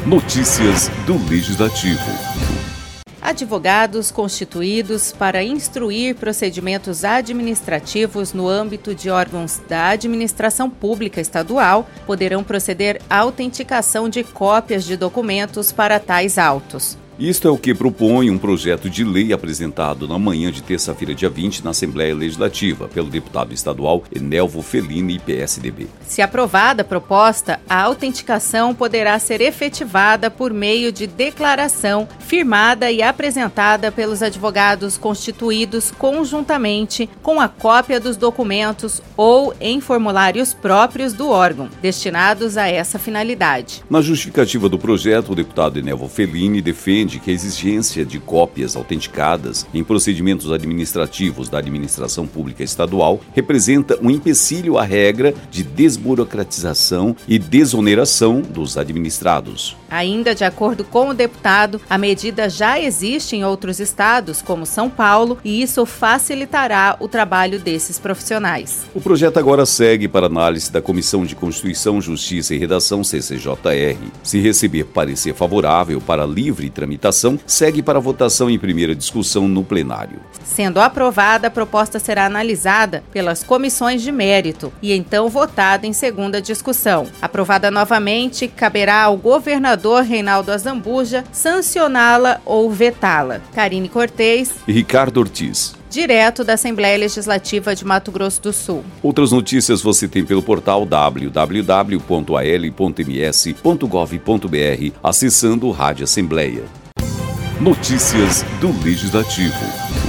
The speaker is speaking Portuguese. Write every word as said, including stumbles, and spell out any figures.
Notícias do Legislativo. Advogados constituídos para instruir procedimentos administrativos no âmbito de órgãos da administração pública estadual poderão proceder à autenticação de cópias de documentos para tais autos. Isto é o que propõe um projeto de lei apresentado na manhã de terça-feira, dia vinte, na Assembleia Legislativa, pelo deputado estadual Enelvo Fellini, P S D B. Se aprovada a proposta, a autenticação poderá ser efetivada por meio de declaração firmada e apresentada pelos advogados constituídos conjuntamente com a cópia dos documentos ou em formulários próprios do órgão, destinados a essa finalidade. Na justificativa do projeto, o deputado Enelvo Fellini defende que a exigência de cópias autenticadas em procedimentos administrativos da administração pública estadual representa um empecilho à regra de desburocratização e desoneração dos administrados. Ainda de acordo com o deputado, a medida já existe em outros estados, como São Paulo, e isso facilitará o trabalho desses profissionais. O projeto agora segue para análise da Comissão de Constituição, Justiça e Redação, C C J R. Se receber parecer favorável para livre tramitação, segue para votação em primeira discussão no plenário. Sendo aprovada, a proposta será analisada pelas comissões de mérito e então votada em segunda discussão. Aprovada novamente, caberá ao governador Reinaldo Azambuja sancioná-la ou vetá-la. Karine Cortez e Ricardo Ortiz. Direto da Assembleia Legislativa de Mato Grosso do Sul. Outras notícias você tem pelo portal w w w ponto a l ponto m s ponto gov ponto b r, acessando Rádio Assembleia. Notícias do Legislativo.